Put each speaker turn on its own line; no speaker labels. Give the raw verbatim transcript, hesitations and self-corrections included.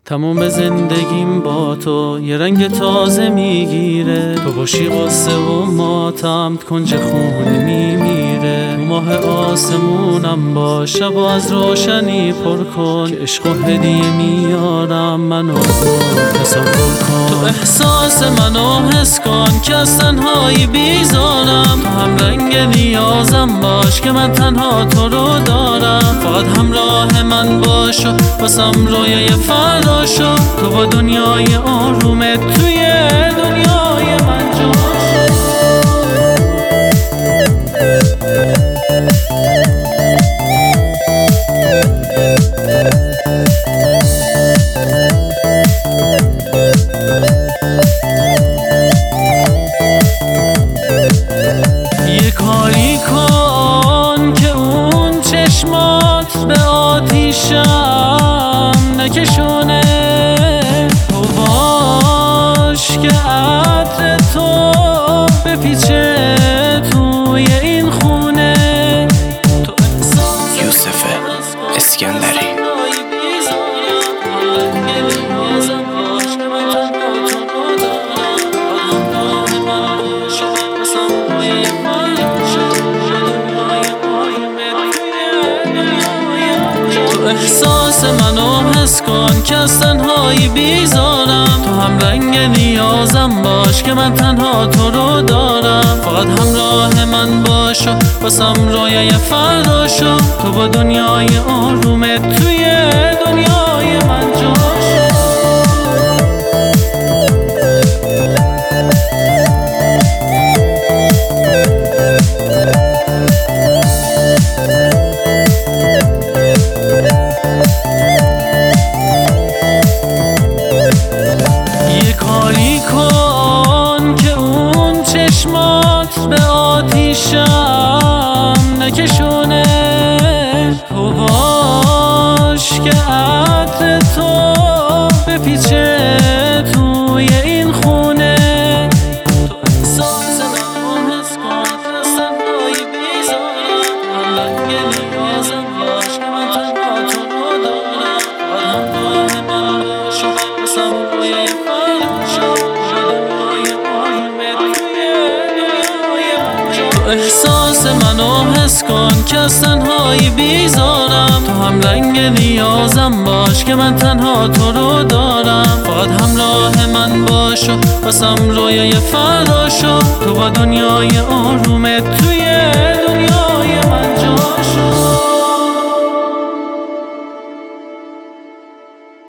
تمام زندگیم با تو یه رنگ تازه میگیره، تو باشی قصه و ماتم کنج خونه میمیره. تو ماه آسمونم باش، شب از روشنی پر کن که عشق و هدیه میارم منو تصور کن. تو احساس منو حس کن که از تنهایی بیزارم، تو هم رنگ نیازم باش که من تنها تو رو دارم. فقط همراه من باش و واسم رویای فردا شو، تو با دنیای آرومت توی دنیای من جا یه کاری کن که اون چشمات به آتیشم نکشونه، تو باش که عطر تو بپیچه توی این خونه. تو
یوسف اسکندری.
احساس منو حس کن که از تنهایی بیزارم، تو هم رنگ نیازم باش که من تنها تو رو دارم. فقط همراه من باش و واسم رویای فردا شو، تو با دنیای آرومت توی دنیای من جا شو. به آتیشم نکشونه، تو باش که عطر تو بپیچه توی این خونه. تو احساس منو حس کن که از تنهایی بیزارم، من رنگ نیازم باش که من تنها تو رو دارم. فقط همراه من باش و واسم رویای فردا شو، دنیای آرومت احساس منو حس کن که از تنهایی بیزارم، تو هم رنگ نیازم باش که من تنها تو رو دارم. فقط همراه من باش و واسم رویای فردا شو، تو با دنیای آرومت توی دنیای من جا شو.